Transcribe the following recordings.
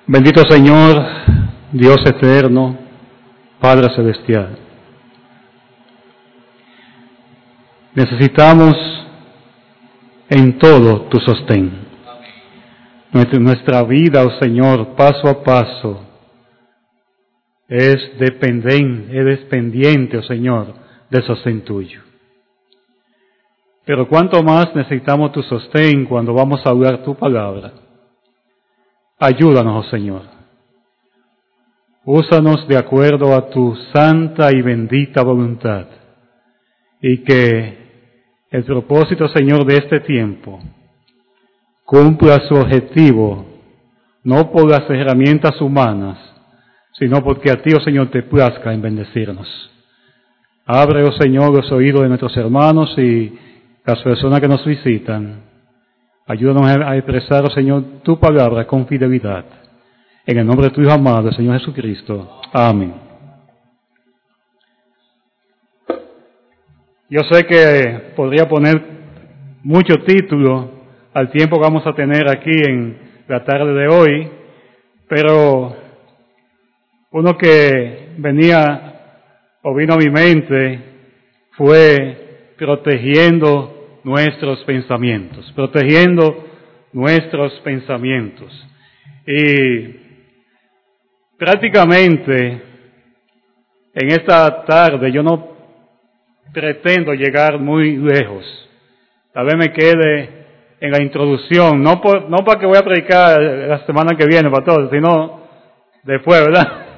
Bendito Señor, Dios eterno, Padre celestial. Necesitamos en todo tu sostén. Nuestra vida, oh Señor, paso a paso, es dependiente, oh Señor, del sostén tuyo. Pero cuánto más necesitamos tu sostén cuando vamos a hablar tu palabra. Ayúdanos, oh Señor. Úsanos de acuerdo a tu santa y bendita voluntad. Y que el propósito, Señor, de este tiempo cumpla su objetivo, no por las herramientas humanas, sino porque a ti, oh Señor, te plazca en bendecirnos. Abre, oh Señor, los oídos de nuestros hermanos y las personas que nos visitan. Ayúdanos a expresar, oh Señor, tu palabra con fidelidad. En el nombre de tu Hijo amado, el Señor Jesucristo. Amén. Yo sé que podría poner mucho título al tiempo que vamos a tener aquí en la tarde de hoy, pero uno que vino a mi mente fue protegiendo nuestros pensamientos. Y prácticamente en esta tarde yo no pretendo llegar muy lejos. Tal vez me quede en la introducción, no para que voy a predicar la semana que viene para todos, sino después, ¿verdad?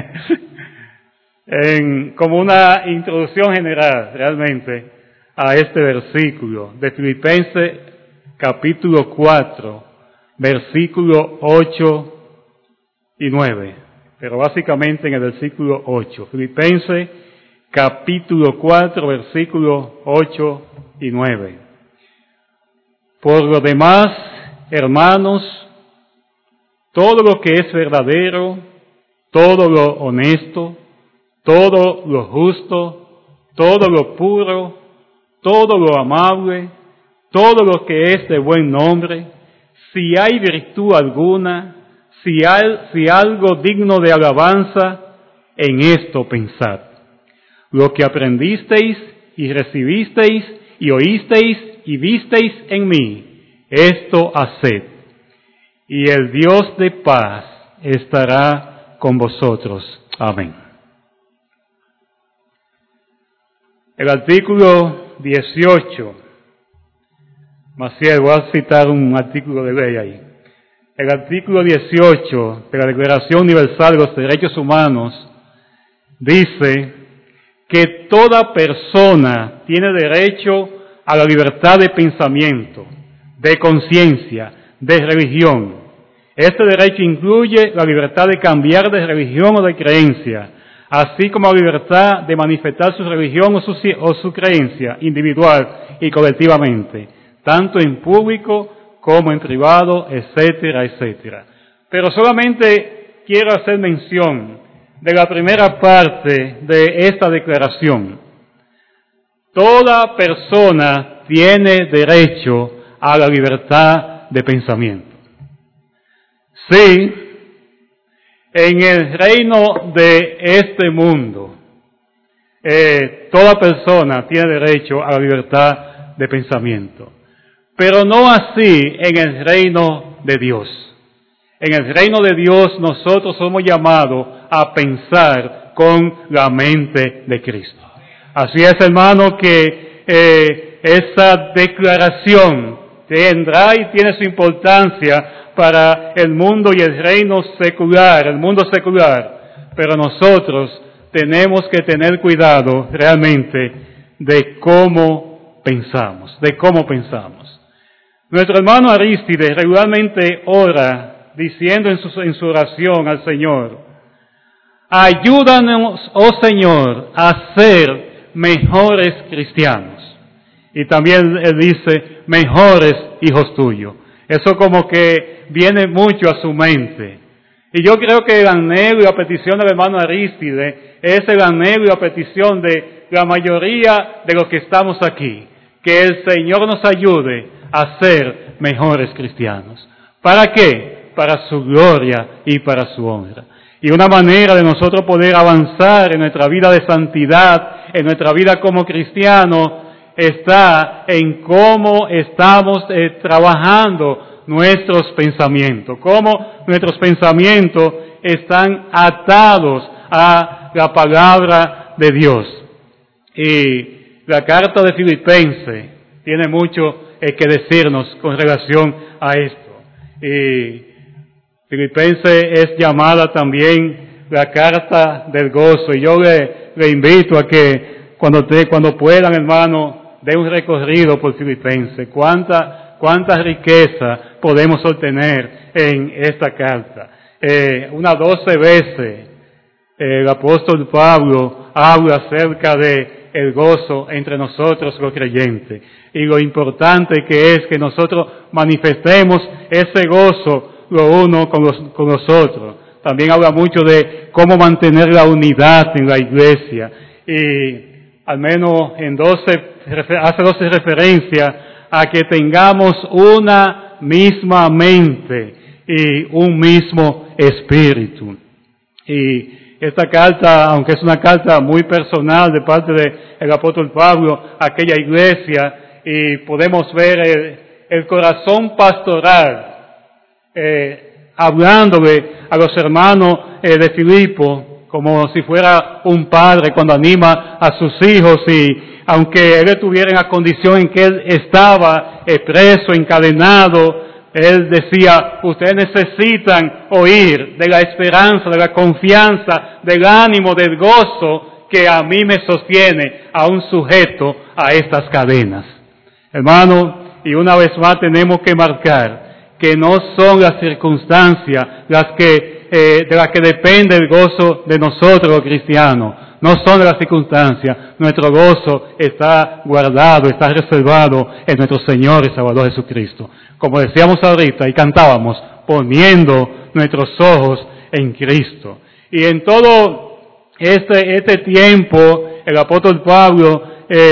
Como una introducción general realmente a este versículo de Filipenses capítulo 4, versículo 8 y 9, pero básicamente en el versículo 8. Filipenses capítulo 4, versículo 8 y 9. Por lo demás, hermanos, todo lo que es verdadero, todo lo honesto, todo lo justo, todo lo puro, todo lo amable, todo lo que es de buen nombre, si hay virtud alguna, si algo digno de alabanza, en esto pensad. Lo que aprendisteis y recibisteis y oísteis y visteis en mí, esto haced. Y el Dios de paz estará con vosotros. Amén. El artículo 18. Maciel, voy a citar un artículo de ley ahí. El artículo 18 de la Declaración Universal de los Derechos Humanos dice que toda persona tiene derecho a la libertad de pensamiento, de conciencia, de religión. Este derecho incluye la libertad de cambiar de religión o de creencia, así como la libertad de manifestar su religión o su creencia individual y colectivamente, tanto en público como en privado, etcétera, etcétera. Pero solamente quiero hacer mención de la primera parte de esta declaración. Toda persona tiene derecho a la libertad de pensamiento. Sí, en el reino de este mundo, toda persona tiene derecho a la libertad de pensamiento, pero no así en el reino de Dios. En el reino de Dios nosotros somos llamados a pensar con la mente de Cristo. Así es, hermano, que esa declaración tendrá y tiene su importancia para el mundo y el reino secular, el mundo secular, pero nosotros tenemos que tener cuidado realmente de cómo pensamos, Nuestro hermano Arístide regularmente ora diciendo en su oración al Señor: ayúdanos, oh Señor, a ser mejores cristianos. Y también él dice, mejores hijos tuyos. Eso como que viene mucho a su mente. Y yo creo que el anhelo y la petición del hermano Arístide es el anhelo y la petición de la mayoría de los que estamos aquí. Que el Señor nos ayude a ser mejores cristianos. ¿Para qué? para su gloria y para su honra. Y una manera de nosotros poder avanzar en nuestra vida de santidad, en nuestra vida como cristianos, está en cómo estamos trabajando nuestros pensamientos, cómo nuestros pensamientos están atados a la palabra de Dios. Y la carta de Filipenses tiene mucho que decirnos con relación a esto. Y Filipenses es llamada también la carta del gozo. Y yo le invito a que cuando puedan, hermano, den un recorrido por Filipenses. Cuánta riqueza podemos obtener en esta carta. Unas 12 veces el apóstol Pablo habla acerca de el gozo entre nosotros los creyentes. Y lo importante que es que nosotros manifestemos ese gozo lo uno con los otros. También habla mucho de cómo mantener la unidad en la iglesia. Y al menos hace 12 referencias a que tengamos una misma mente y un mismo espíritu. Y esta carta, aunque es una carta muy personal de parte del apóstol Pablo a aquella iglesia, y podemos ver el corazón pastoral hablándole a los hermanos de Filipo como si fuera un padre cuando anima a sus hijos, y aunque él estuviera en la condición en que él estaba preso, encadenado, él decía: ustedes necesitan oír de la esperanza, de la confianza, del ánimo, del gozo que a mí me sostiene, aún sujeto a estas cadenas. Hermano, y una vez más tenemos que marcar que no son las circunstancias de las que depende el gozo de nosotros los cristianos. No son de las circunstancias. Nuestro gozo está guardado, está reservado en nuestro Señor y Salvador Jesucristo. Como decíamos ahorita y cantábamos, poniendo nuestros ojos en Cristo. Y en todo este tiempo, el apóstol Pablo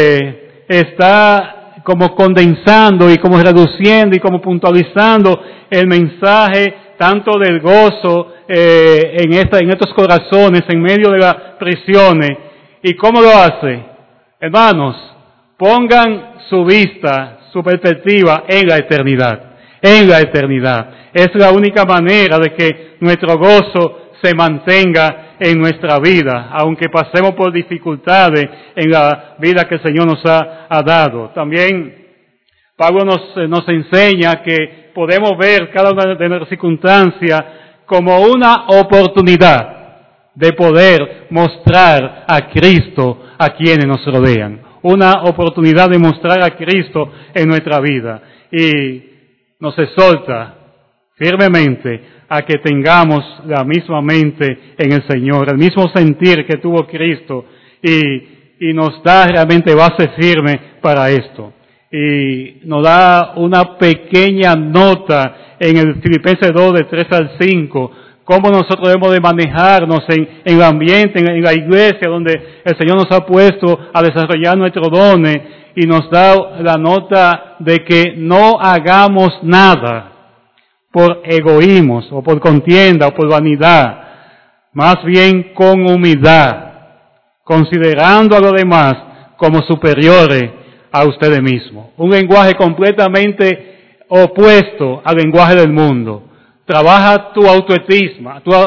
está como condensando y como reduciendo y como puntualizando el mensaje tanto del gozo en estos corazones en medio de las prisiones. ¿Y cómo lo hace? Hermanos, pongan su vista, su perspectiva en la eternidad. En la eternidad. Es la única manera de que nuestro gozo se mantenga en nuestra vida, aunque pasemos por dificultades en la vida que el Señor nos ha dado. También Pablo nos enseña que podemos ver cada una de nuestras circunstancias como una oportunidad de poder mostrar a Cristo a quienes nos rodean. Una oportunidad de mostrar a Cristo en nuestra vida. Y nos exhorta firmemente a que tengamos la misma mente en el Señor, el mismo sentir que tuvo Cristo, y nos da realmente base firme para esto. Y nos da una pequeña nota en el Filipenses 2, de 3 al 5, cómo nosotros debemos de manejarnos en el ambiente, en la iglesia donde el Señor nos ha puesto a desarrollar nuestros dones, y nos da la nota de que no hagamos nada por egoísmos, o por contienda, o por vanidad, más bien con humildad, considerando a los demás como superiores a ustedes mismos. Un lenguaje completamente opuesto al lenguaje del mundo. Trabaja tu autoestima, tú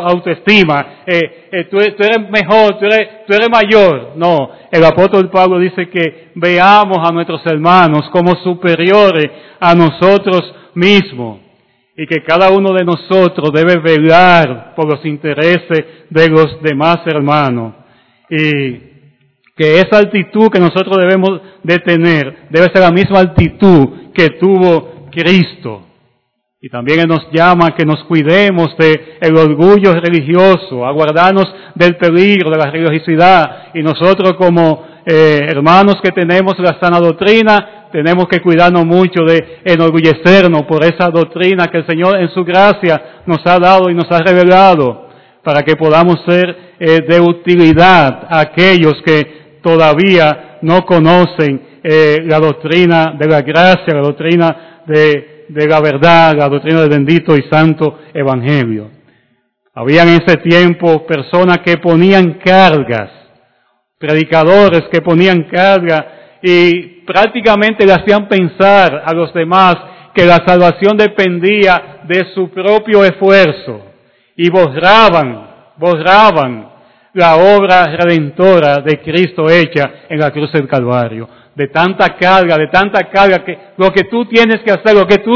eres mejor, tú eres mayor. No, el apóstol Pablo dice que veamos a nuestros hermanos como superiores a nosotros mismos, y que cada uno de nosotros debe velar por los intereses de los demás hermanos, y que esa actitud que nosotros debemos de tener debe ser la misma actitud que tuvo Cristo. Y también Él nos llama a que nos cuidemos del orgullo religioso, a guardarnos del peligro, de la religiosidad. Y nosotros como hermanos que tenemos la sana doctrina, tenemos que cuidarnos mucho de enorgullecernos por esa doctrina que el Señor en su gracia nos ha dado y nos ha revelado, para que podamos ser de utilidad a aquellos que todavía no conocen la doctrina de la gracia, la doctrina de de la verdad, la doctrina del bendito y santo evangelio. Había en ese tiempo personas que ponían cargas, predicadores que ponían carga y prácticamente le hacían pensar a los demás que la salvación dependía de su propio esfuerzo y borraban la obra redentora de Cristo hecha en la cruz del Calvario. De tanta carga que lo que tú tienes que hacer,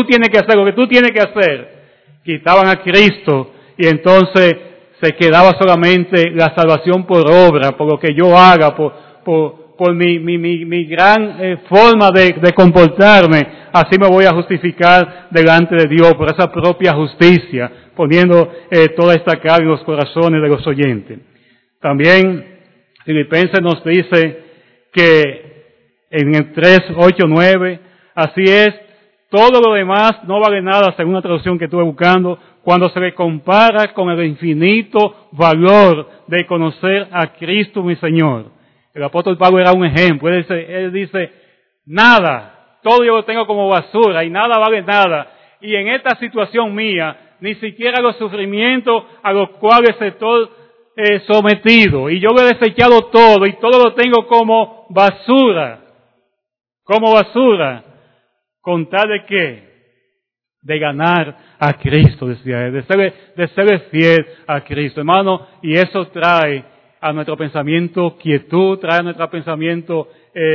quitaban a Cristo y entonces se quedaba solamente la salvación por obra, por lo que yo haga, por mi gran forma de comportarme, así me voy a justificar delante de Dios, por esa propia justicia, poniendo toda esta carga en los corazones de los oyentes. También Filipenses nos dice que en el 3, 8, 9, así es, todo lo demás no vale nada, según la traducción que estuve buscando, cuando se le compara con el infinito valor de conocer a Cristo mi Señor. El apóstol Pablo era un ejemplo. Él dice, nada, todo yo lo tengo como basura y nada vale nada. Y en esta situación mía, ni siquiera los sufrimientos a los cuales estoy sometido. Y yo lo he desechado todo y todo lo tengo como basura. Como basura. ¿Con tal de qué? De ganar a Cristo, decía él, de serle fiel a Cristo, hermano, y eso trae a nuestro pensamiento quietud, trae a nuestro pensamiento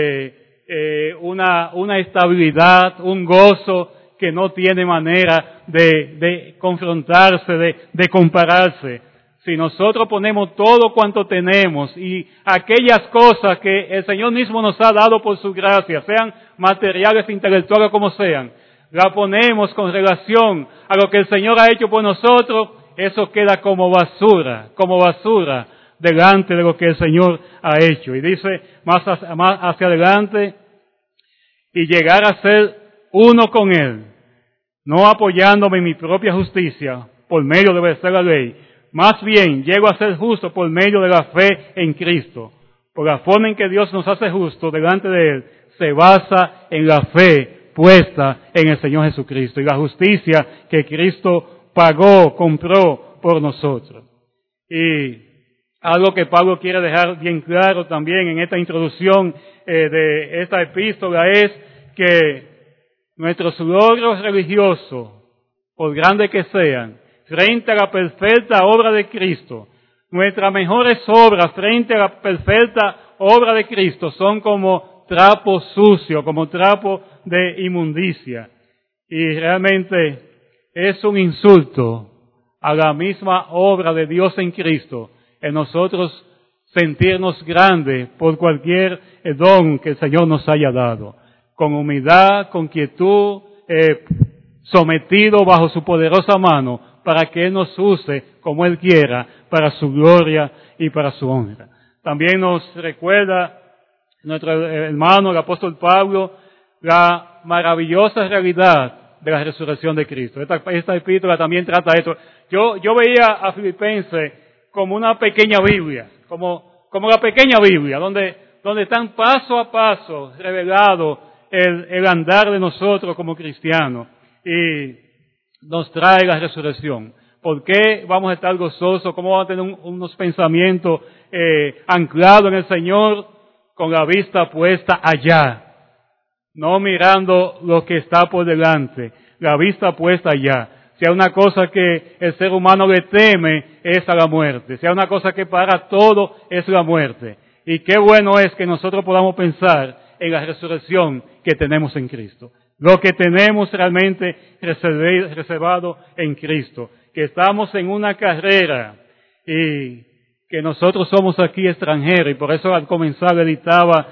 una estabilidad, un gozo que no tiene manera de confrontarse, de compararse. Si nosotros ponemos todo cuanto tenemos y aquellas cosas que el Señor mismo nos ha dado por su gracia, sean materiales, intelectuales, como sean, la ponemos con relación a lo que el Señor ha hecho por nosotros, eso queda como basura delante de lo que el Señor ha hecho. Y dice más hacia adelante, y llegar a ser uno con Él, no apoyándome en mi propia justicia por medio de obedecer la ley, más bien llego a ser justo por medio de la fe en Cristo. Por la forma en que Dios nos hace justos delante de Él, se basa en la fe puesta en el Señor Jesucristo y la justicia que Cristo pagó, compró por nosotros. Y algo que Pablo quiere dejar bien claro también en esta introducción de esta epístola es que nuestros logros religiosos, por grandes que sean, frente a la perfecta obra de Cristo, nuestras mejores obras frente a la perfecta obra de Cristo son como trapo sucio, como trapo de inmundicia. Y realmente es un insulto a la misma obra de Dios en Cristo, en nosotros sentirnos grandes por cualquier don que el Señor nos haya dado. Con humildad, con quietud, sometido bajo su poderosa mano, para que Él nos use como Él quiera, para su gloria y para su honra. También nos recuerda nuestro hermano, el apóstol Pablo, la maravillosa realidad de la resurrección de Cristo. Esta epístola también trata esto. Yo veía a Filipenses como una pequeña Biblia, como la pequeña Biblia, donde están paso a paso revelado el andar de nosotros como cristianos. Y nos trae la resurrección. ¿Por qué vamos a estar gozosos? ¿Cómo vamos a tener unos pensamientos anclados en el Señor con la vista puesta allá? No mirando lo que está por delante, la vista puesta allá. Si hay una cosa que el ser humano le teme, es a la muerte. Si hay una cosa que para todo, es la muerte. Y qué bueno es que nosotros podamos pensar en la resurrección que tenemos en Cristo. Lo que tenemos realmente reservado en Cristo. Que estamos en una carrera y que nosotros somos aquí extranjeros. Y por eso al comenzar editaba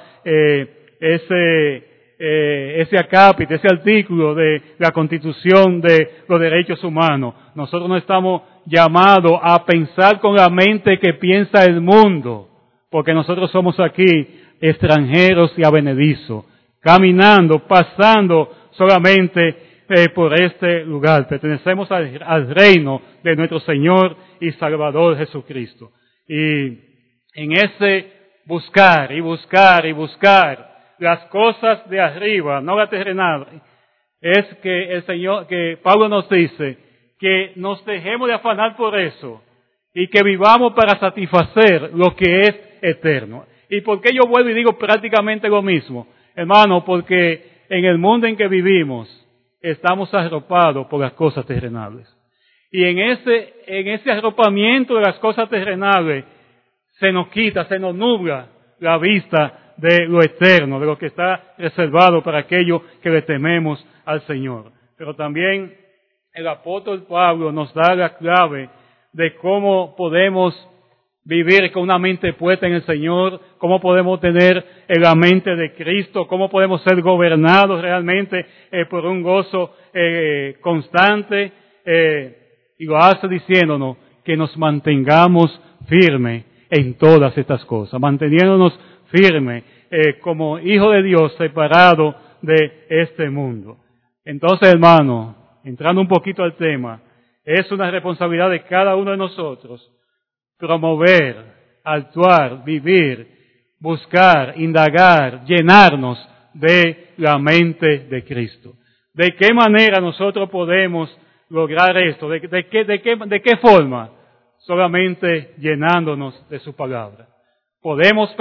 ese acápite, ese artículo de la Constitución de los Derechos Humanos. Nosotros no estamos llamados a pensar con la mente que piensa el mundo, porque nosotros somos aquí extranjeros y advenedizos, caminando, pasando solamente por este lugar. Pertenecemos al reino de nuestro Señor y Salvador Jesucristo. Y en ese buscar las cosas de arriba, no las terrenales, es que Pablo nos dice que nos dejemos de afanar por eso y que vivamos para satisfacer lo que es eterno. ¿Y por qué yo vuelvo y digo prácticamente lo mismo? Hermano, porque en el mundo en que vivimos estamos arropados por las cosas terrenales. Y en ese arropamiento de las cosas terrenales se nos quita, se nos nubla la vista de lo eterno, de lo que está reservado para aquellos que le tememos al Señor. Pero también el apóstol Pablo nos da la clave de cómo podemos vivir con una mente puesta en el Señor, cómo podemos tener la mente de Cristo, cómo podemos ser gobernados realmente por un gozo constante, y lo hace diciéndonos que nos mantengamos firmes en todas estas cosas, manteniéndonos firmes como hijos de Dios separados de este mundo. Entonces, hermano, entrando un poquito al tema, es una responsabilidad de cada uno de nosotros promover, actuar, vivir, buscar, indagar, llenarnos de la mente de Cristo. ¿De qué manera nosotros podemos lograr esto? ¿De qué forma? Solamente llenándonos de su palabra. Podemos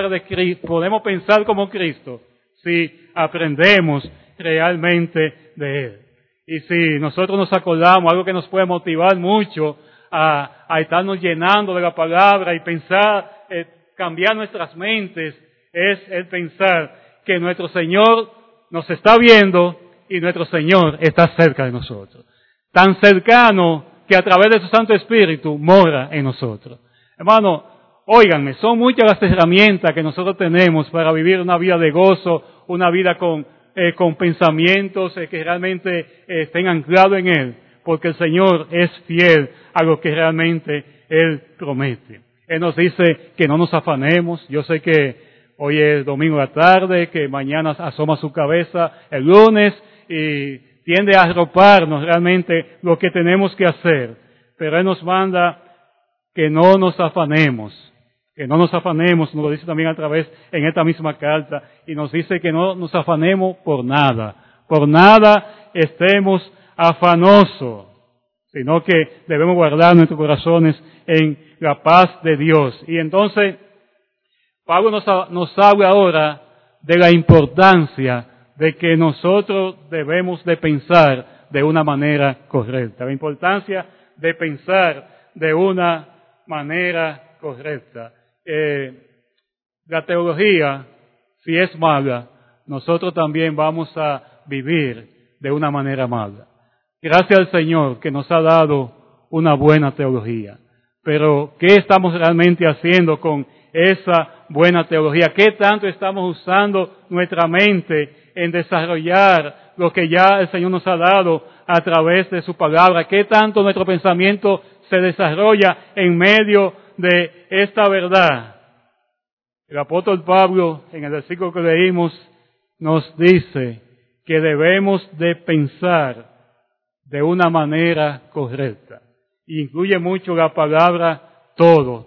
pensar como Cristo si aprendemos realmente de Él. Y si nosotros nos acordamos, algo que nos puede motivar mucho a estarnos llenando de la palabra y pensar, cambiar nuestras mentes, es el pensar que nuestro Señor nos está viendo y nuestro Señor está cerca de nosotros. Tan cercano que a través de su Santo Espíritu mora en nosotros. Hermano, óiganme, son muchas las herramientas que nosotros tenemos para vivir una vida de gozo, una vida con pensamientos que realmente estén anclados en Él, porque el Señor es fiel a lo que realmente Él promete. Él nos dice que no nos afanemos. Yo sé que hoy es domingo a la tarde, que mañana asoma su cabeza el lunes y tiende a arroparnos realmente lo que tenemos que hacer. Pero Él nos manda que no nos afanemos. Que no nos afanemos, nos lo dice también a través en esta misma carta, y nos dice que no nos afanemos por nada estemos afanosos, sino que debemos guardar nuestros corazones en la paz de Dios. Y entonces, Pablo nos habla ahora de la importancia de que nosotros debemos de pensar de una manera correcta, la importancia de pensar de una manera correcta. La teología, si es mala, nosotros también vamos a vivir de una manera mala. Gracias al Señor que nos ha dado una buena teología. Pero, ¿qué estamos realmente haciendo con esa buena teología? ¿Qué tanto estamos usando nuestra mente en desarrollar lo que ya el Señor nos ha dado a través de su palabra? ¿Qué tanto nuestro pensamiento se desarrolla en medio de esta verdad? El apóstol Pablo, en el versículo que leímos, nos dice que debemos de pensar de una manera correcta. Incluye mucho la palabra todo.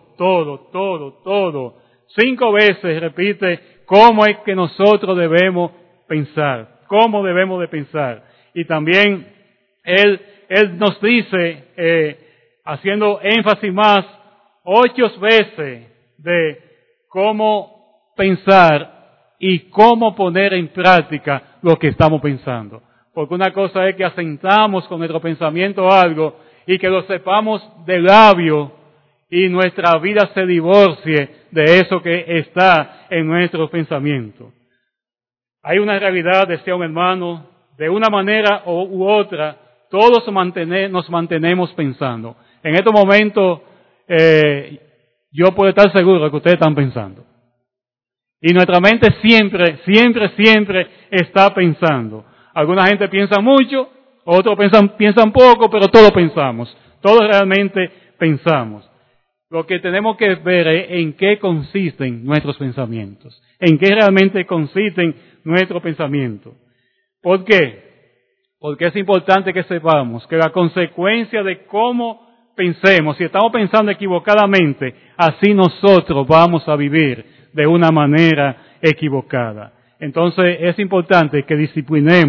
5 veces repite cómo es que nosotros debemos pensar, cómo debemos de pensar. Y también él nos dice, haciendo énfasis más, 8 veces de cómo pensar y cómo poner en práctica lo que estamos pensando. Porque una cosa es que asentamos con nuestro pensamiento algo y que lo sepamos de labio y nuestra vida se divorcie de eso que está en nuestro pensamiento. Hay una realidad, decía un hermano, de una manera u otra, todos nos mantenemos pensando. En estos momentos, yo puedo estar seguro de que ustedes están pensando. Y nuestra mente siempre está pensando. Alguna gente piensa mucho, otros piensan poco, pero todos pensamos. Todos realmente pensamos. Lo que tenemos que ver es en qué consisten nuestros pensamientos. En qué realmente consisten nuestros pensamientos. ¿Por qué? Porque es importante que sepamos que la consecuencia de cómo pensemos, si estamos pensando equivocadamente, así nosotros vamos a vivir de una manera equivocada. Entonces es importante que disciplinemos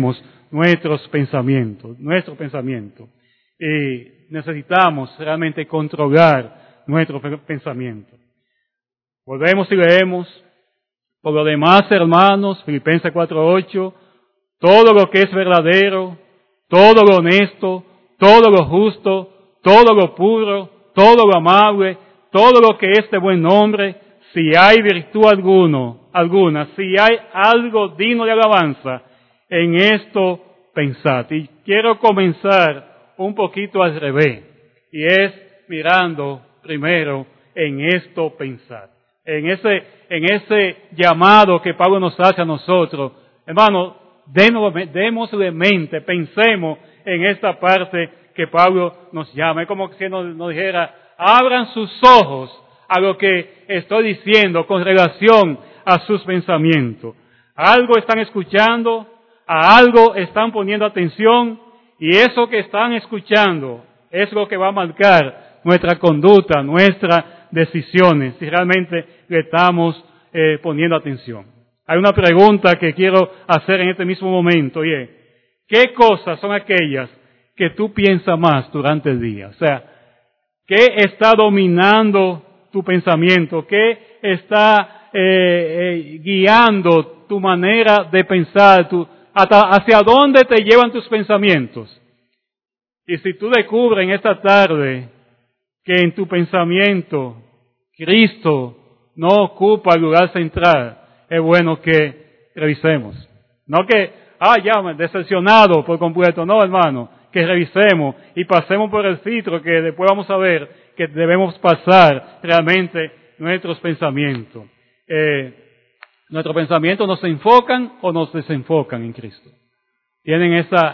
nuestro pensamiento. Y necesitamos realmente controlar nuestro pensamiento. Volvemos y leemos, por lo demás, hermanos, Filipenses 4:8, todo lo que es verdadero, todo lo honesto, todo lo justo, todo lo puro, todo lo amable, todo lo que es de buen nombre, si hay virtud alguna, si hay algo digno de alabanza, en esto pensad. Y quiero comenzar un poquito al revés, y es mirando primero en esto pensad. En ese llamado que Pablo nos hace a nosotros, hermano, démosle mente, pensemos en esta parte que Pablo nos llama. Es como si nos dijera, abran sus ojos a lo que estoy diciendo con relación a sus pensamientos. Algo están escuchando, a algo están poniendo atención, y eso que están escuchando es lo que va a marcar nuestra conducta, nuestras decisiones, si realmente le estamos poniendo atención. Hay una pregunta que quiero hacer en este mismo momento, y es, ¿qué cosas son aquellas que tú piensas más durante el día? O sea, ¿qué está dominando tu pensamiento? ¿Qué está guiando tu manera de pensar? ¿Hacia dónde te llevan tus pensamientos? Y si tú descubres en esta tarde que en tu pensamiento Cristo no ocupa el lugar central, es bueno que revisemos. No que, ya me he decepcionado por completo. No, hermano, que revisemos y pasemos por el filtro que después vamos a ver que debemos pasar realmente nuestros pensamientos. Nuestros pensamientos nos enfocan o nos desenfocan en Cristo. Tienen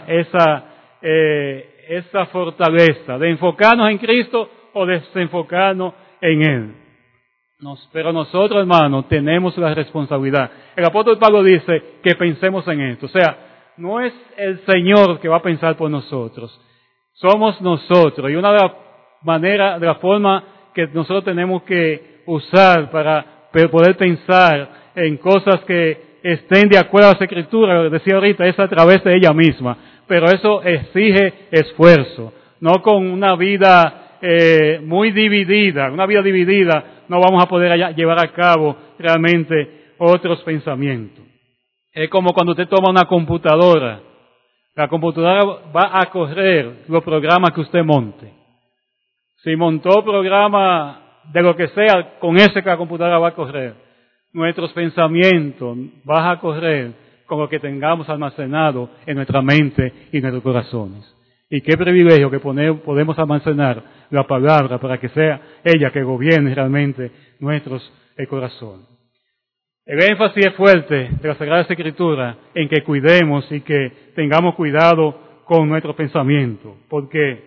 esa fortaleza de enfocarnos en Cristo o desenfocarnos en Él. Pero nosotros, hermanos, tenemos la responsabilidad. El apóstol Pablo dice que pensemos en esto. O sea, no es el Señor que va a pensar por nosotros. Somos nosotros. Y una de las maneras, de la forma que nosotros tenemos que usar para poder pensar en cosas que estén de acuerdo a las Escrituras, lo decía ahorita, es a través de ella misma. Pero eso exige esfuerzo. No con una vida muy dividida. Una vida dividida no vamos a poder llevar a cabo realmente otros pensamientos. Es como cuando usted toma una computadora. La computadora va a correr los programas que usted monte. Si montó programa de lo que sea, con ese que la computadora va a correr. Nuestros pensamientos van a correr con lo que tengamos almacenado en nuestra mente y en nuestros corazones. Y qué privilegio que podemos almacenar la palabra para que sea ella que gobierne realmente nuestros corazones. El énfasis es fuerte de la Sagrada Escritura en que cuidemos y que tengamos cuidado con nuestros pensamientos, porque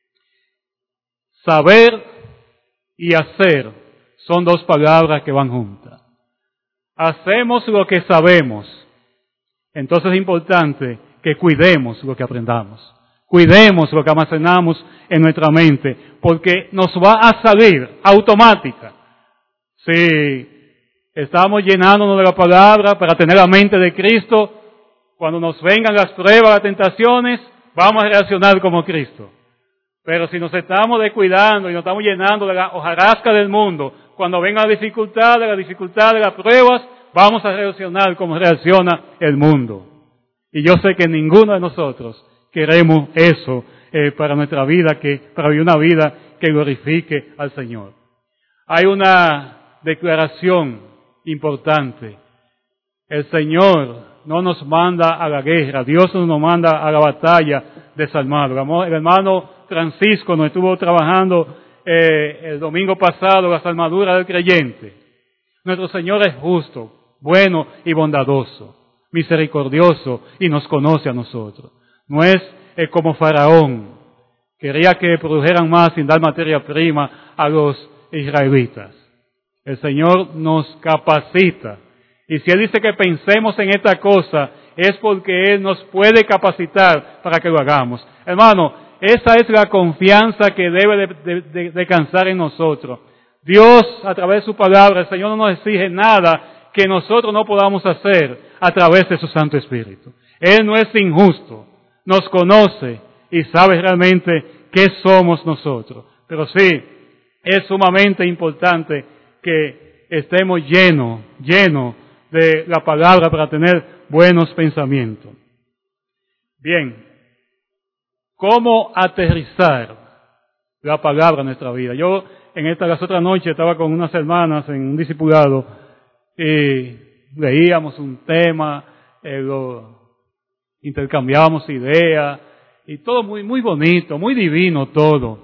saber y hacer son dos palabras que van juntas. Hacemos lo que sabemos, entonces es importante que cuidemos lo que aprendamos. Cuidemos lo que almacenamos en nuestra mente, porque nos va a salir automática. Si estamos llenándonos de la palabra para tener la mente de Cristo, cuando nos vengan las pruebas, las tentaciones, vamos a reaccionar como Cristo. Pero si nos estamos descuidando y nos estamos llenando de la hojarasca del mundo, cuando vengan las dificultades, las pruebas, vamos a reaccionar como reacciona el mundo. Y yo sé que ninguno de nosotros queremos eso para nuestra vida, para vivir una vida que glorifique al Señor. Hay una declaración importante. El Señor no nos manda a la guerra, Dios no nos manda a la batalla desarmado. El hermano Francisco nos estuvo trabajando el domingo pasado las armaduras del creyente. Nuestro Señor es justo, bueno y bondadoso, misericordioso y nos conoce a nosotros. No es como Faraón, quería que produjeran más sin dar materia prima a los israelitas. El Señor nos capacita. Y si Él dice que pensemos en esta cosa, es porque Él nos puede capacitar para que lo hagamos. Hermano, esa es la confianza que debe de descansar en nosotros. Dios, a través de su palabra, el Señor no nos exige nada que nosotros no podamos hacer a través de su Santo Espíritu. Él no es injusto, nos conoce y sabe realmente qué somos nosotros. Pero sí, es sumamente importante que estemos llenos de la palabra para tener buenos pensamientos. Bien, ¿cómo aterrizar la palabra en nuestra vida? Yo las otras noches estaba con unas hermanas en un discipulado y leíamos un tema, intercambiábamos ideas y todo muy, muy bonito, muy divino todo.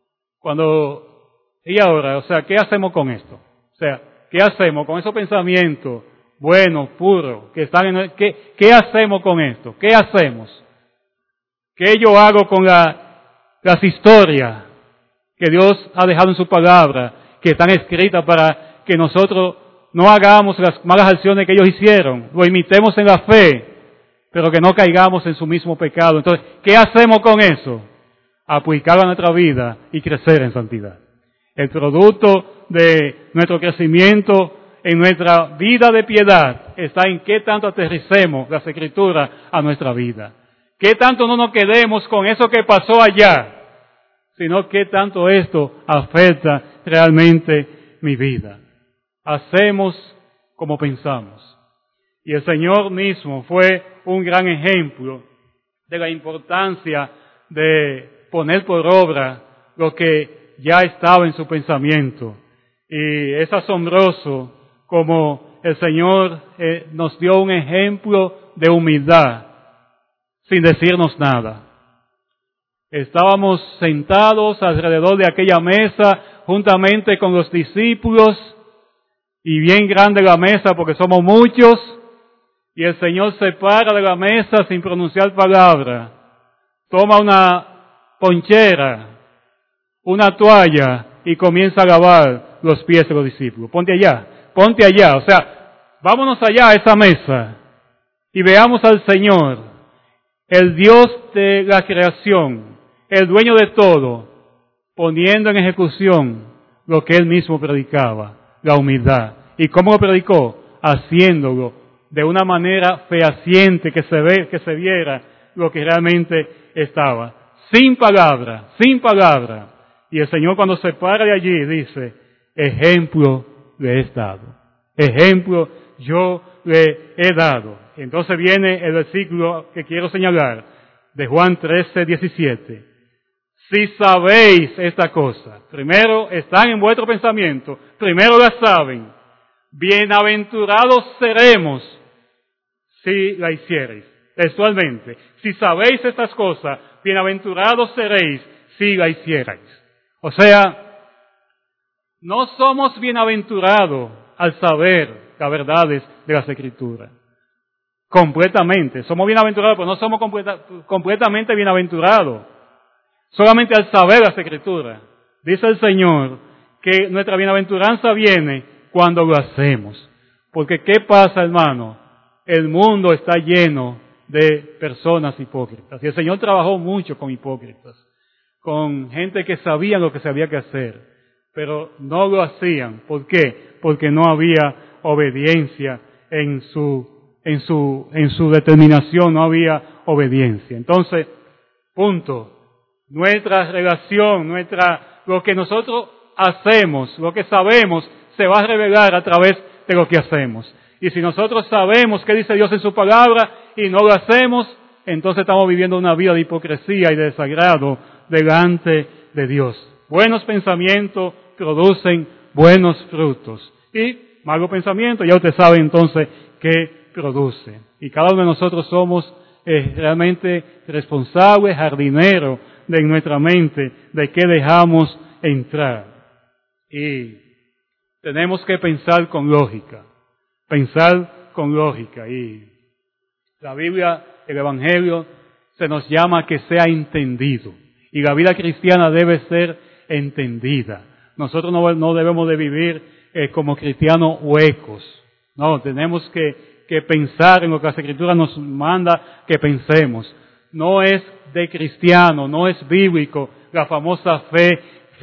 Y ahora, o sea, ¿qué hacemos con esto? O sea, ¿qué hacemos con esos pensamientos buenos, puros, que están ¿qué hacemos con esto? ¿Qué hacemos? ¿Qué yo hago con las historias que Dios ha dejado en su palabra, que están escritas para que nosotros no hagamos las malas acciones que ellos hicieron, lo imitemos en la fe, pero que no caigamos en su mismo pecado? Entonces, ¿qué hacemos con eso? Aplicarlo a nuestra vida y crecer en santidad. El producto de nuestro crecimiento en nuestra vida de piedad está en qué tanto aterricemos las Escrituras a nuestra vida. Qué tanto no nos quedemos con eso que pasó allá, sino qué tanto esto afecta realmente mi vida. Hacemos como pensamos. Y el Señor mismo fue un gran ejemplo de la importancia de poner por obra lo que ya estaba en su pensamiento. Y es asombroso como el Señor nos dio un ejemplo de humildad sin decirnos nada. Estábamos sentados alrededor de aquella mesa juntamente con los discípulos, y bien grande la mesa porque somos muchos, y el Señor se para de la mesa sin pronunciar palabra, toma una ponchera, una toalla y comienza a lavar los pies de los discípulos. Ponte allá, o sea, vámonos allá a esa mesa y veamos al Señor, el Dios de la creación, el dueño de todo, poniendo en ejecución lo que Él mismo predicaba, la humildad. ¿Y cómo lo predicó? Haciéndolo de una manera fehaciente, que se viera lo que realmente estaba. Sin palabra. Y el Señor, cuando se para de allí, dice, ejemplo le he dado. Ejemplo yo le he dado. Entonces viene el versículo que quiero señalar, de Juan 13:17. Si sabéis esta cosa, primero están en vuestro pensamiento, primero la saben, bienaventurados seremos si la hiciereis. Textualmente, si sabéis estas cosas, bienaventurados seréis si la hicierais. O sea, no somos bienaventurados al saber las verdades de las Escrituras. Completamente. Somos bienaventurados, pero no somos completamente bienaventurados. Solamente al saber las Escrituras. Dice el Señor que nuestra bienaventuranza viene cuando lo hacemos. Porque ¿qué pasa, hermano? El mundo está lleno de personas hipócritas. Y el Señor trabajó mucho con hipócritas, con gente que sabían lo que se había que hacer, pero no lo hacían. ¿Por qué? Porque no había obediencia en su determinación, no había obediencia. Entonces, punto. Nuestra relación, lo que nosotros hacemos, lo que sabemos, se va a revelar a través de lo que hacemos. Y si nosotros sabemos qué dice Dios en su palabra y no lo hacemos, entonces estamos viviendo una vida de hipocresía y de desagrado delante de Dios. Buenos pensamientos producen buenos frutos. Y malos pensamientos, ya usted sabe entonces qué produce. Y cada uno de nosotros somos realmente responsables, jardineros de nuestra mente, de qué dejamos entrar. Y tenemos que pensar con lógica. Y la Biblia, el Evangelio, se nos llama que sea entendido. Y la vida cristiana debe ser entendida. Nosotros no debemos de vivir como cristianos huecos. No, tenemos que pensar en lo que la Escritura nos manda que pensemos. No es de cristiano, no es bíblico la famosa fe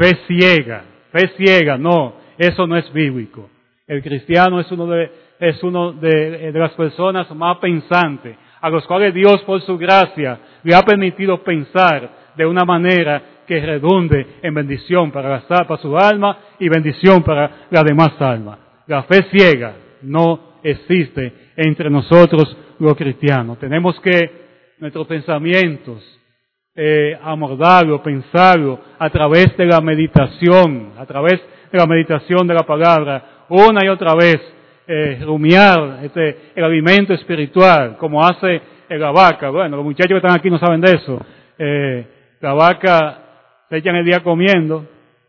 ciega, no, eso no es bíblico. El cristiano es uno de las personas más pensantes, a los cuales Dios por su gracia le ha permitido pensar de una manera que redunde en bendición para su alma y bendición para las demás almas. La fe ciega no existe entre nosotros los cristianos. Tenemos que nuestros pensamientos amordarlo, pensarlo a través de la meditación, de la palabra, una y otra vez, rumiar el alimento espiritual, como hace la vaca. Bueno, los muchachos que están aquí no saben de eso. La vaca se echan el día comiendo.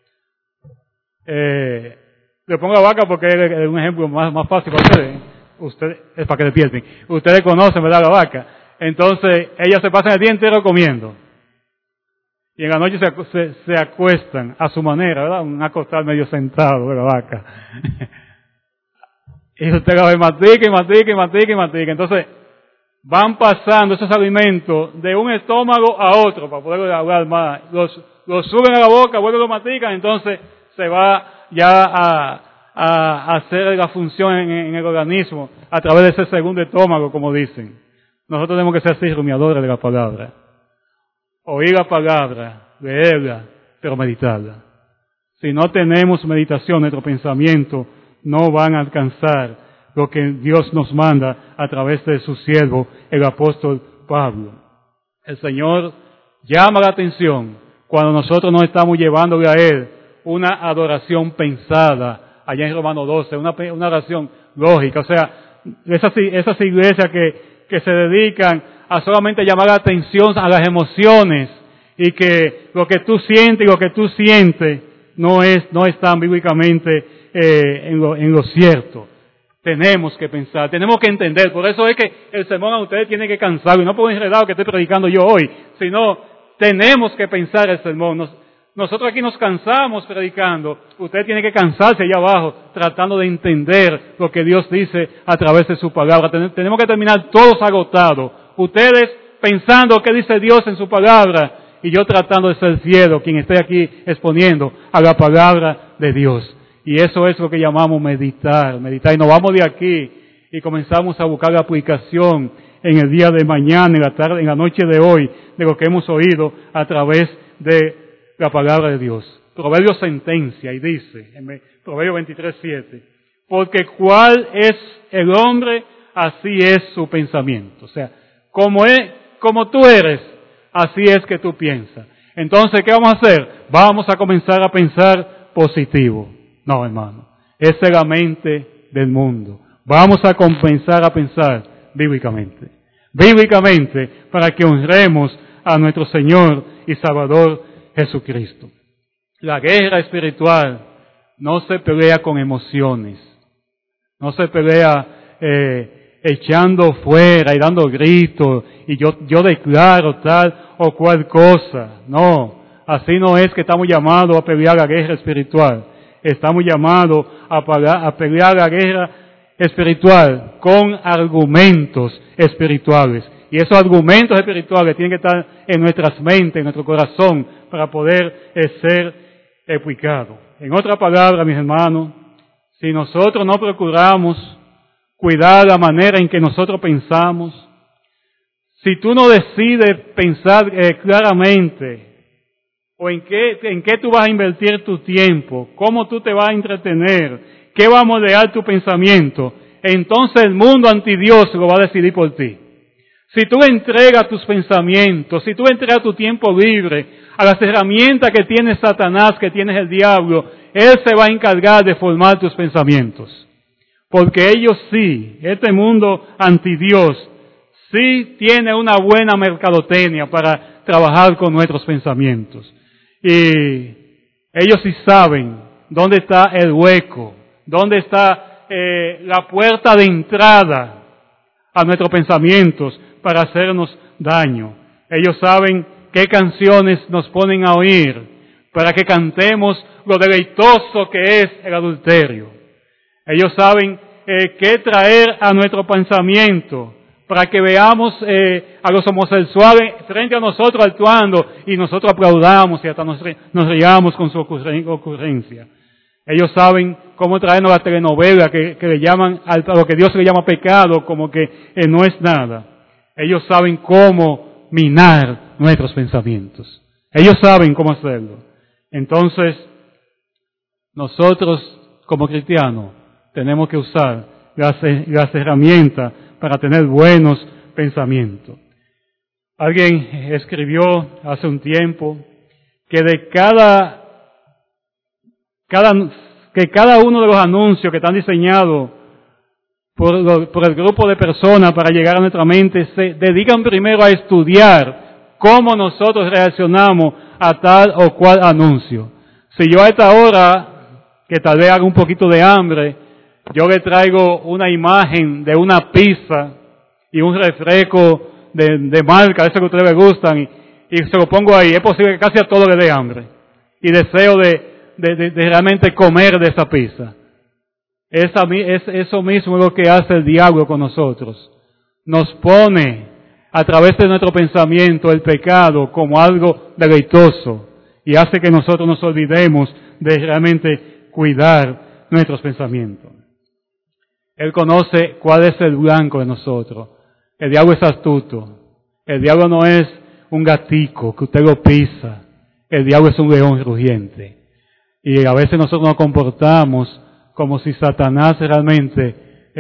Le pongo la vaca porque es un ejemplo más fácil para ustedes. Es para que despierten. Ustedes conocen, ¿verdad?, la vaca. Entonces, ellas se pasan el día entero comiendo. Y en la noche se acuestan a su manera, ¿verdad? Un acostar medio sentado de la vaca. Y usted la ve matica. Entonces, van pasando esos alimentos de un estómago a otro, para poder hablar más. Los suben a la boca, vuelven lo matican, entonces se va ya a hacer la función en el organismo a través de ese segundo estómago, como dicen. Nosotros tenemos que ser así, rumiadores de la palabra. Oír la palabra, leerla, pero meditarla. Si no tenemos meditación, nuestro pensamiento no van a alcanzar lo que Dios nos manda a través de su siervo, el apóstol Pablo. El Señor llama la atención cuando nosotros no estamos llevándole a Él una adoración pensada, allá en Romanos 12, una oración lógica. O sea, esas iglesias que se dedican a solamente llamar la atención a las emociones y que lo que tú sientes y lo que tú sientes no están bíblicamente en lo cierto. Tenemos que pensar, tenemos que entender. Por eso es que el sermón a ustedes tiene que cansar. Y no por enredado que estoy predicando yo hoy, sino tenemos que pensar el sermón. Nosotros aquí nos cansamos predicando. Usted tiene que cansarse allá abajo tratando de entender lo que Dios dice a través de su palabra. Tenemos que terminar todos agotados. Ustedes pensando qué dice Dios en su palabra y yo tratando de ser ciego, quien esté aquí exponiendo a la palabra de Dios. Y eso es lo que llamamos meditar. Y nos vamos de aquí y comenzamos a buscar la aplicación en el día de mañana, en la tarde, en la noche de hoy, de lo que hemos oído a través de la palabra de Dios. Proverbios sentencia y dice, en Proverbios 23:7, porque cuál es el hombre, así es su pensamiento. O sea, como tú eres, así es que tú piensas. Entonces, ¿qué vamos a hacer? Vamos a comenzar a pensar positivo. No, hermano, esa es la mente del mundo. Vamos a comenzar a pensar bíblicamente. Bíblicamente, para que honremos a nuestro Señor y Salvador Jesucristo. La guerra espiritual no se pelea con emociones. No se pelea echando fuera y dando gritos y yo declaro tal o cual cosa. No, así no es que estamos llamados a pelear la guerra espiritual. Estamos llamados a pelear la guerra espiritual con argumentos espirituales. Y esos argumentos espirituales tienen que estar en nuestras mentes, en nuestro corazón, para poder ser aplicados. En otra palabra, mis hermanos, si nosotros no procuramos cuidar la manera en que nosotros pensamos, si tú no decides pensar claramente, o en qué tú vas a invertir tu tiempo, cómo tú te vas a entretener, qué va a moldear tu pensamiento, entonces el mundo anti Dios lo va a decidir por ti. Si tú entregas tus pensamientos, si tú entregas tu tiempo libre a las herramientas que tiene Satanás, que tiene el diablo, él se va a encargar de formar tus pensamientos. Porque ellos sí, este mundo anti Dios, sí tiene una buena mercadotecnia para trabajar con nuestros pensamientos. Y ellos sí saben dónde está el hueco, dónde está la puerta de entrada a nuestros pensamientos para hacernos daño. Ellos saben qué canciones nos ponen a oír para que cantemos lo deleitoso que es el adulterio. Ellos saben qué traer a nuestro pensamiento para que veamos a los homosexuales frente a nosotros actuando y nosotros aplaudamos y hasta nos riamos con su ocurrencia. Ellos saben cómo traernos la telenovela que le llaman, a lo que Dios le llama pecado, como que no es nada. Ellos saben cómo minar nuestros pensamientos. Ellos saben cómo hacerlo. Entonces, nosotros como cristianos tenemos que usar las herramientas para tener buenos pensamientos. Alguien escribió hace un tiempo que que cada uno de los anuncios que están diseñados por el grupo de personas para llegar a nuestra mente se dedican primero a estudiar cómo nosotros reaccionamos a tal o cual anuncio. Si yo a esta hora, que tal vez haga un poquito de hambre, yo le traigo una imagen de una pizza y un refresco de marca, eso que a ustedes les gustan, y se lo pongo ahí, es posible que casi a todos les dé hambre y deseo de realmente comer de esa pizza. Eso mismo es lo que hace el diablo con nosotros. Nos pone a través de nuestro pensamiento el pecado como algo deleitoso y hace que nosotros nos olvidemos de realmente cuidar nuestros pensamientos. Él conoce cuál es el blanco de nosotros. El diablo es astuto. El diablo no es un gatico que usted lo pisa. El diablo es un león rugiente. Y a veces nosotros nos comportamos como si Satanás realmente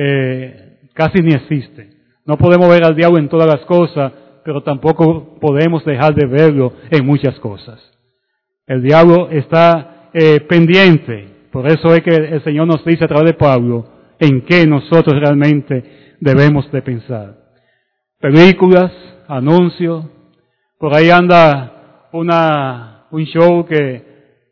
casi ni existe. No podemos ver al diablo en todas las cosas, pero tampoco podemos dejar de verlo en muchas cosas. El diablo está pendiente. Por eso es que el Señor nos dice a través de Pablo en qué nosotros realmente debemos de pensar. Películas, anuncios, por ahí anda un show que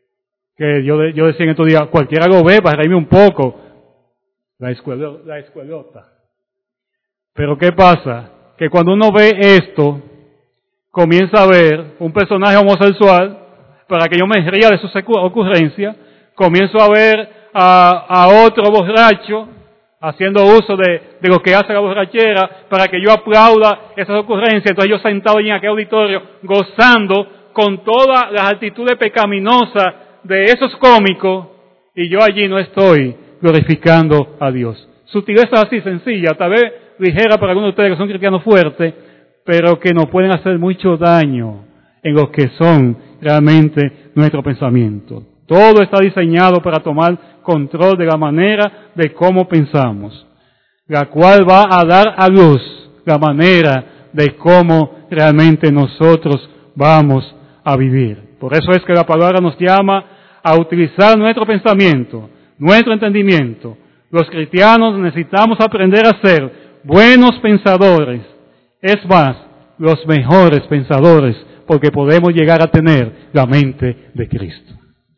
yo decía en estos días, cualquiera lo ve para reírme un poco, la escuelota. Pero ¿qué pasa? Que cuando uno ve esto, comienza a ver un personaje homosexual, para que yo me ría de sus ocurrencias, comienzo a ver a otro borracho haciendo uso de lo que hace la borrachera, para que yo aplauda esas ocurrencias. Entonces yo sentado allí en aquel auditorio, gozando con todas las actitudes pecaminosas de esos cómicos, y yo allí no estoy glorificando a Dios. Sutileza así, sencilla, tal vez ligera para algunos de ustedes que son cristianos fuertes, pero que nos pueden hacer mucho daño en lo que son realmente nuestro pensamiento. Todo está diseñado para tomar control de la manera de cómo pensamos, la cual va a dar a luz la manera de cómo realmente nosotros vamos a vivir. Por eso es que la palabra nos llama a utilizar nuestro pensamiento, nuestro entendimiento. Los cristianos necesitamos aprender a ser buenos pensadores, es más, los mejores pensadores, porque podemos llegar a tener la mente de Cristo.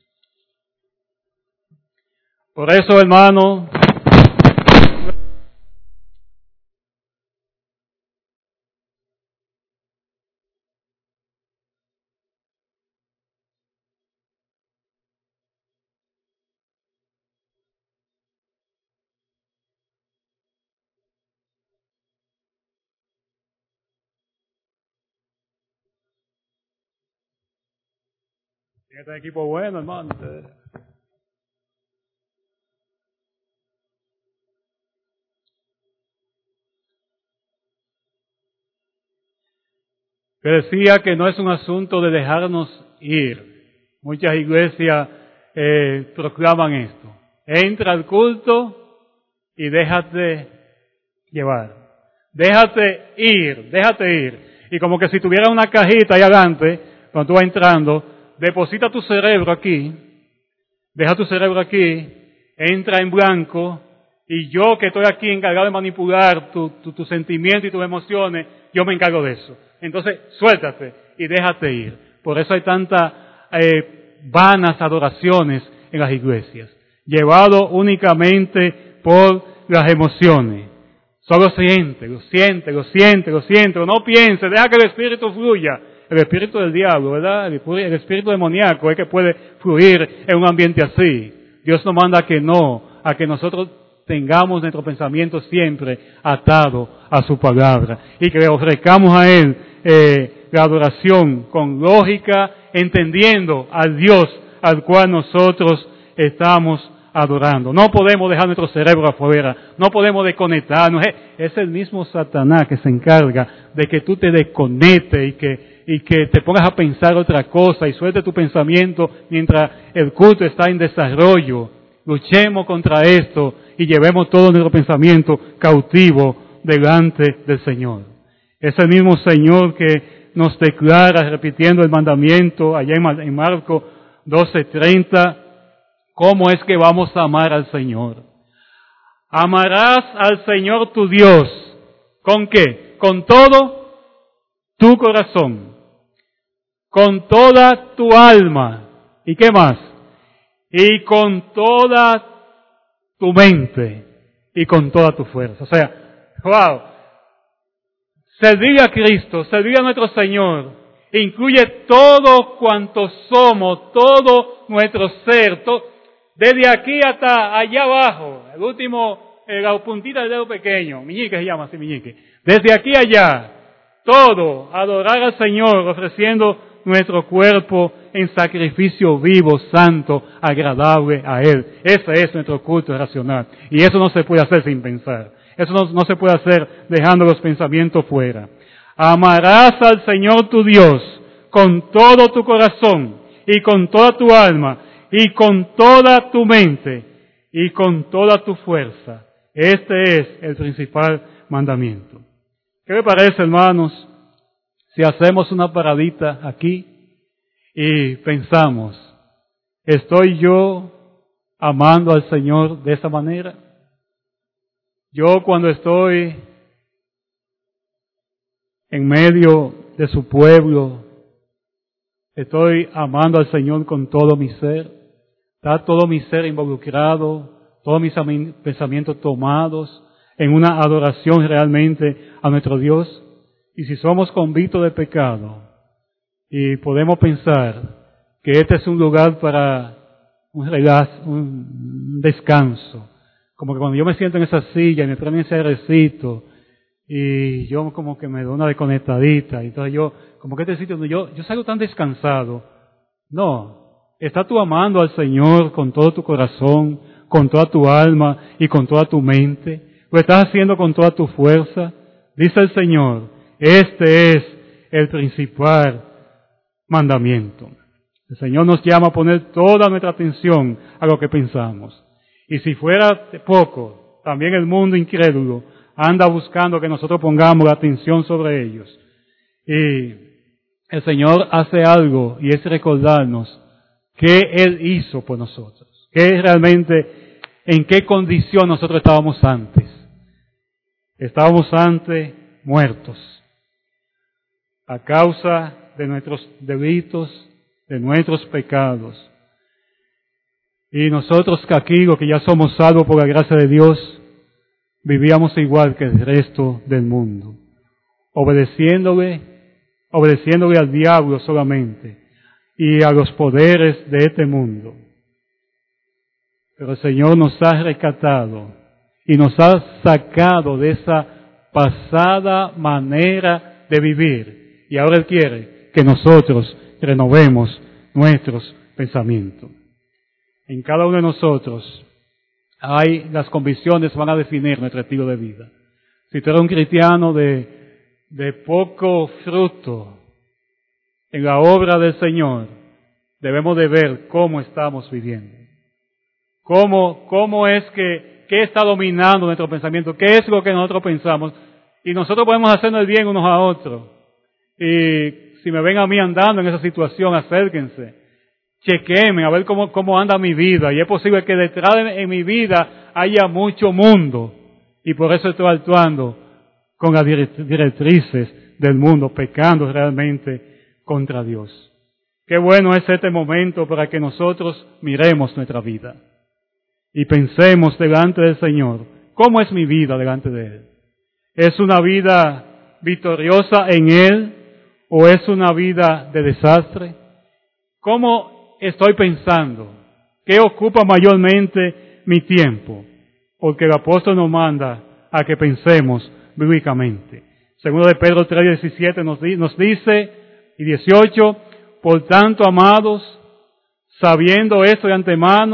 Por eso, hermano, este equipo bueno, hermano. Que decía que no es un asunto de dejarnos ir. Muchas iglesias proclaman esto. Entra al culto y déjate llevar. Déjate ir. Y como que si tuviera una cajita ahí adelante, cuando tú vas entrando, deposita tu cerebro aquí, deja tu cerebro aquí, entra en blanco, y yo que estoy aquí encargado de manipular tu sentimiento y tus emociones, yo me encargo de eso. Entonces, suéltate y déjate ir. Por eso hay tantas vanas adoraciones en las iglesias, llevado únicamente por las emociones. Solo siente, no piense, deja que el Espíritu fluya. El espíritu del diablo, ¿verdad? El espíritu demoníaco es que puede fluir en un ambiente así. Dios nos manda a que nosotros tengamos nuestro pensamiento siempre atado a su palabra y que le ofrezcamos a Él la adoración con lógica, entendiendo al Dios al cual nosotros estamos adorando. No podemos dejar nuestro cerebro afuera, no podemos desconectarnos. Es el mismo Satanás que se encarga de que tú te desconectes y que te pongas a pensar otra cosa y suelte tu pensamiento mientras el culto está en desarrollo. Luchemos contra esto y llevemos todo nuestro pensamiento cautivo delante del Señor. Es el mismo Señor que nos declara, repitiendo el mandamiento allá en Marcos 12:30, cómo es que vamos a amar al Señor. Amarás al Señor tu Dios. ¿Con qué? Con todo tu corazón, con toda tu alma. ¿Y qué más? Y con toda tu mente y con toda tu fuerza. O sea, wow. Servir a Cristo, servir a nuestro Señor, incluye todo cuanto somos, todo nuestro ser, desde aquí hasta allá abajo, el último, la puntita del dedo pequeño, meñique se llama así, meñique. Desde aquí allá, todo, adorar al Señor, ofreciendo nuestro cuerpo en sacrificio vivo, santo, agradable a Él. Ese es nuestro culto racional. Y eso no se puede hacer sin pensar. Eso no se puede hacer dejando los pensamientos fuera. Amarás al Señor tu Dios con todo tu corazón y con toda tu alma y con toda tu mente y con toda tu fuerza. Este es el principal mandamiento. ¿Qué me parece, hermanos, si hacemos una paradita aquí y pensamos, ¿estoy yo amando al Señor de esa manera? Yo cuando estoy en medio de su pueblo, estoy amando al Señor con todo mi ser, está todo mi ser involucrado, todos mis pensamientos tomados en una adoración realmente a nuestro Dios. Y si somos convictos de pecado y podemos pensar que este es un lugar para un relax, un descanso, como que cuando yo me siento en esa silla y me prenden ese airecito y yo como que me doy una desconectadita, y entonces yo, como que este sitio donde yo salgo tan descansado. No, estás tú amando al Señor con todo tu corazón, con toda tu alma y con toda tu mente. Lo estás haciendo con toda tu fuerza. Dice el Señor, este es el principal mandamiento. El Señor nos llama a poner toda nuestra atención a lo que pensamos. Y si fuera poco, también el mundo incrédulo anda buscando que nosotros pongamos la atención sobre ellos. Y el Señor hace algo, y es recordarnos qué Él hizo por nosotros. Qué realmente, en qué condición nosotros estábamos antes. Estábamos antes muertos. A causa de nuestros delitos, de nuestros pecados. Y nosotros aquí, los que ya somos salvos por la gracia de Dios, vivíamos igual que el resto del mundo, obedeciéndole al diablo solamente y a los poderes de este mundo. Pero el Señor nos ha rescatado y nos ha sacado de esa pasada manera de vivir. Y ahora Él quiere que nosotros renovemos nuestros pensamientos. En cada uno de nosotros las convicciones van a definir nuestro estilo de vida. Si tú eres un cristiano de poco fruto en la obra del Señor, debemos de ver cómo estamos viviendo. Cómo es qué está dominando nuestro pensamiento, qué es lo que nosotros pensamos. Y nosotros podemos hacernos el bien unos a otros. Y si me ven a mí andando en esa situación, acérquense. Chequéenme a ver cómo anda mi vida. Y es posible que detrás de mi vida haya mucho mundo. Y por eso estoy actuando con las directrices del mundo, pecando realmente contra Dios. Qué bueno es este momento para que nosotros miremos nuestra vida. Y pensemos delante del Señor, ¿cómo es mi vida delante de Él? ¿Es una vida victoriosa en Él o es una vida de desastre? ¿Cómo estoy pensando? ¿Qué ocupa mayormente mi tiempo? Porque el apóstol nos manda a que pensemos bíblicamente. Segundo de Pedro 3:17 nos dice, y 18, por tanto, amados, sabiendo esto de antemano,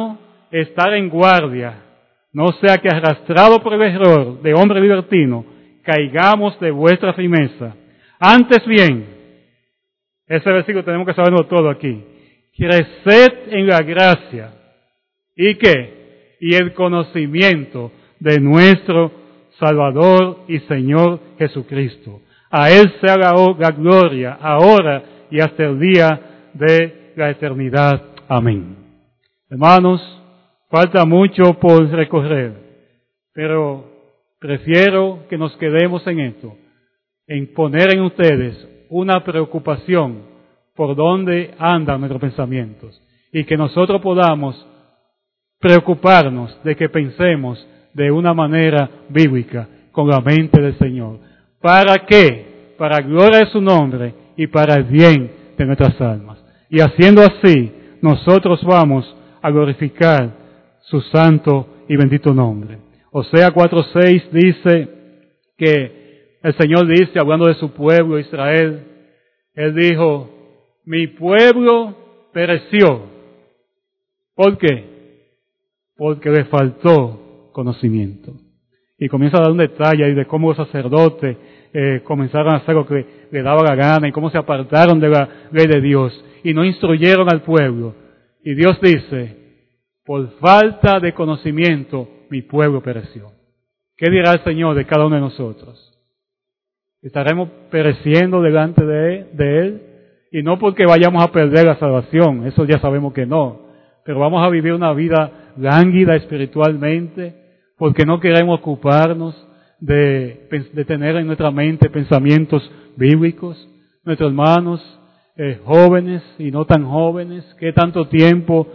estar en guardia, no sea que arrastrado por el error de hombre libertino, caigamos de vuestra firmeza. Antes bien, ese versículo tenemos que saberlo todo aquí. Creced en la gracia. ¿Y qué? Y el conocimiento de nuestro Salvador y Señor Jesucristo. A Él sea la gloria, ahora y hasta el día de la eternidad. Amén. Hermanos, falta mucho por recorrer, pero prefiero que nos quedemos en esto, en poner en ustedes una preocupación por dónde andan nuestros pensamientos y que nosotros podamos preocuparnos de que pensemos de una manera bíblica con la mente del Señor. ¿Para qué? Para gloria de su nombre y para el bien de nuestras almas. Y haciendo así, nosotros vamos a glorificar su santo y bendito nombre. Osea 4:6 dice que el Señor dice, hablando de su pueblo Israel, Él dijo, mi pueblo pereció. ¿Por qué? Porque le faltó conocimiento. Y comienza a dar un detalle ahí de cómo los sacerdotes comenzaron a hacer lo que le daba la gana y cómo se apartaron de la ley de Dios y no instruyeron al pueblo. Y Dios dice, por falta de conocimiento mi pueblo pereció. ¿Qué dirá el Señor de cada uno de nosotros? ¿Estaremos pereciendo delante de Él? Y no porque vayamos a perder la salvación, eso ya sabemos que no, pero vamos a vivir una vida lánguida espiritualmente porque no queremos ocuparnos de tener en nuestra mente pensamientos bíblicos. Nuestros hermanos jóvenes y no tan jóvenes, que tanto tiempo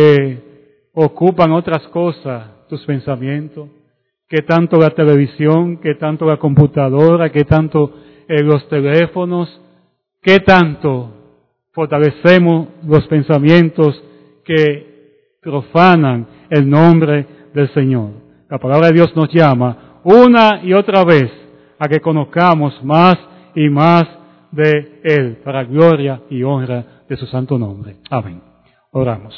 ocupan otras cosas tus pensamientos, que tanto la televisión, que tanto la computadora, que tanto los teléfonos, que tanto fortalecemos los pensamientos que profanan el nombre del Señor. La palabra de Dios nos llama una y otra vez a que conozcamos más y más de Él, para gloria y honra de su santo nombre. Amén. Oramos.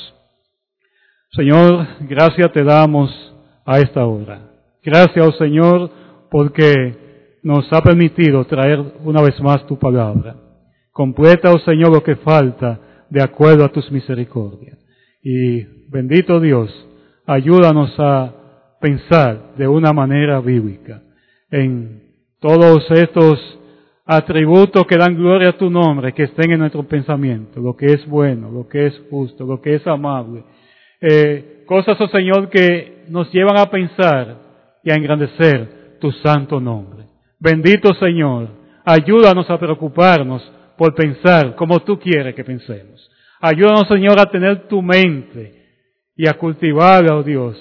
Señor, gracias te damos a esta hora. Gracias, oh Señor, porque nos ha permitido traer una vez más tu palabra. Completa, oh Señor, lo que falta de acuerdo a tus misericordias. Y bendito Dios, ayúdanos a pensar de una manera bíblica en todos estos atributos que dan gloria a tu nombre, que estén en nuestro pensamiento, lo que es bueno, lo que es justo, lo que es amable. Cosas, oh Señor, que nos llevan a pensar y a engrandecer tu santo nombre. Bendito Señor, ayúdanos a preocuparnos por pensar como tú quieres que pensemos. Ayúdanos, Señor, a tener tu mente y a cultivarla, oh Dios.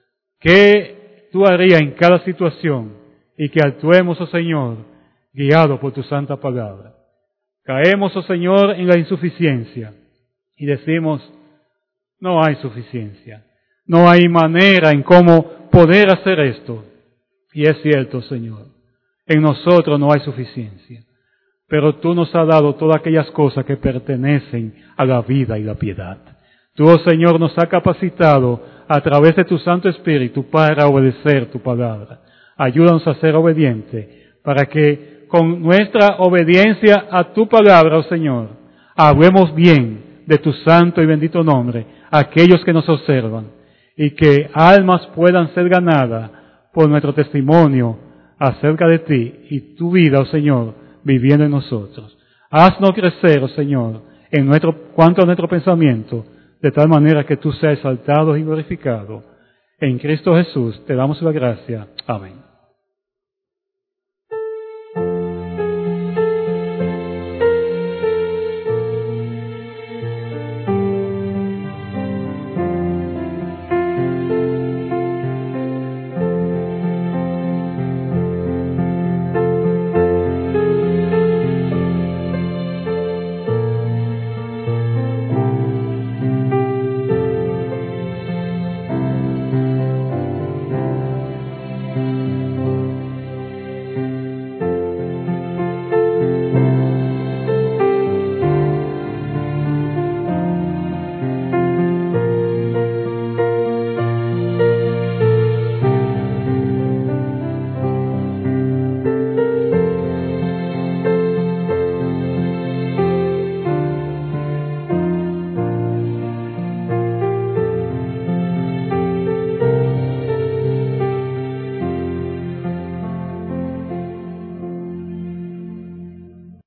¿Qué tú harías en cada situación? Y que actuemos, oh Señor, guiado por tu santa palabra. Caemos, oh Señor, en la insuficiencia y decimos, no hay suficiencia, no hay manera en cómo poder hacer esto. Y es cierto, Señor, en nosotros no hay suficiencia, pero tú nos has dado todas aquellas cosas que pertenecen a la vida y la piedad. Tú, oh Señor, nos has capacitado a través de tu Santo Espíritu para obedecer tu palabra. Ayúdanos a ser obedientes para que con nuestra obediencia a tu palabra, oh Señor, hablemos bien de tu santo y bendito nombre a aquellos que nos observan y que almas puedan ser ganadas por nuestro testimonio acerca de ti y tu vida, oh Señor, viviendo en nosotros. Haznos crecer, oh Señor, en cuanto a nuestro pensamiento, de tal manera que tú seas exaltado y glorificado. En Cristo Jesús te damos la gracia. Amén.